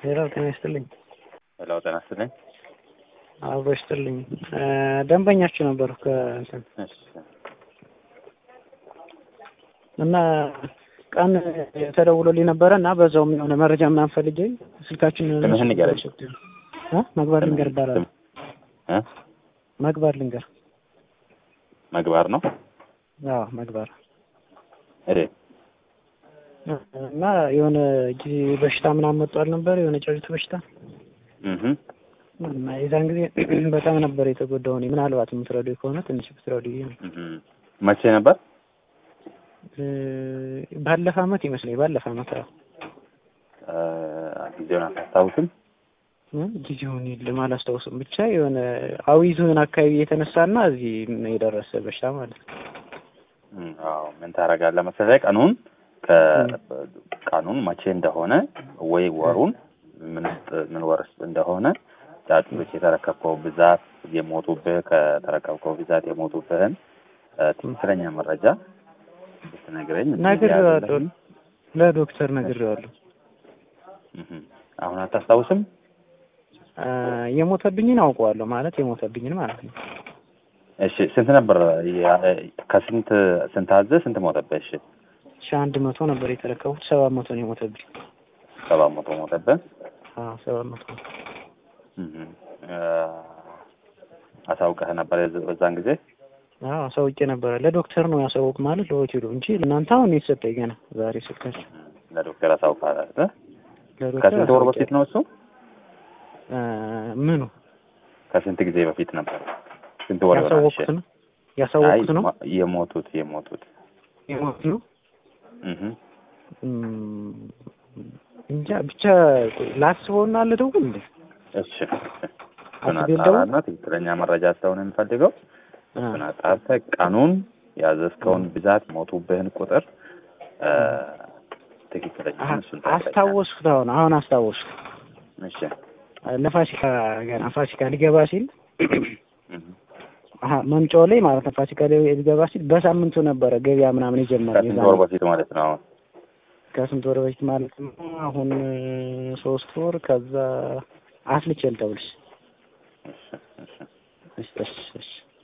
ሌላው ጤና ይስጥልኝ። ሌላው ጤና ይስጥልኝ። አብሮ ይስጥልኝ። ደንበኛችሁ ነበር ከእንትን እና ቀን ተደውሎልኝ ነበረ እና በዛውም የሆነ መረጃ ምናምን ፈልጌ ስልካችን ስምህን ንገረኝ። መግባር ልንገር ይባላል። መግባር ልንገር። መግባር ነው? አዎ መግባር። እና የሆነ በሽታ ምናምን መጥቷል ነበር፣ የሆነ ጨርጭት በሽታ። እና የዛን ጊዜ በጣም ነበር የተጎዳው። እኔ ምናልባት የምትረዱ ከሆነ ትንሽ ብትረዱ ነው። መቼ ነበር? ባለፈ አመት ይመስለኝ። ባለፈ አመት ጊዜውን አታስታውስም? ጊዜውን የለም አላስታውስም። ብቻ የሆነ አዊ ዞን አካባቢ የተነሳና እዚህ የደረሰ በሽታ ማለት ነው። አዎ ምን ታደርጋለህ መሰለህ፣ ቀኑን መቼ እንደሆነ ወይ ወሩን ምን ወርስ እንደሆነ ጫጩቶች የተረከብከው ብዛት የሞቱብህ ከተረከብከው ብዛት የሞቱብህን ትክክለኛ መረጃ ብትነግረኝ። ነግሬዋለሁ፣ ለዶክተር ነግሬዋለሁ። አሁን አታስታውስም? የሞተብኝን አውቀዋለሁ ማለት የሞተብኝን ማለት ነው። እሺ ስንት ነበር? ስንት አዘህ ስንት ሞተብህ? እሺ 100 ነበር የተረከቡት፣ 700 ነው የሞተብኝ። 700 ሞተብህ? አዎ 700። አሳውቀህ ነበር በዛን ጊዜ? አዎ አሳውቄ ነበር። ለዶክተር ነው ያሳውቅ ማለት ለሆቴሉ እንጂ ለእናንተ አሁን የተሰጠኝ ገና ዛሬ ስልካችሁ። ለዶክተር አሳውቀሃል አይደል? ለዶክተር ከስንት ወር በፊት ነው እሱ? ምኑ? ከስንት ጊዜ በፊት ነበር? ስንት ወር ያሳውቁት ነው? ያሳውቁት ነው? የሞቱት ነው? እንጃ ብቻ ላስበውና ልደውል እንዴ? እሺ አጣራና ትክክለኛ መረጃ ስለሆነ የምፈልገው አጣርተህ ቀኑን ያዘዝከውን ብዛት ሞቱብህን ቁጥር ትክክለኛ አስታወስኩት። አሁን አስታወስኩ። እሺ ለፋሲካ ገና ፋሲካ ሊገባ ሲል መምጫው ላይ ማለት ነው። ፋሲካ ሊገባ ሲል በሳምንቱ ነበረ ገበያ ምናምን የጀመረው። ከስንት ወር በፊት ማለት ነው? ከስንት ወር በፊት ማለት ነው? አሁን 3 ወር ከዛ አስልቼ ልተውልሽ። እሺ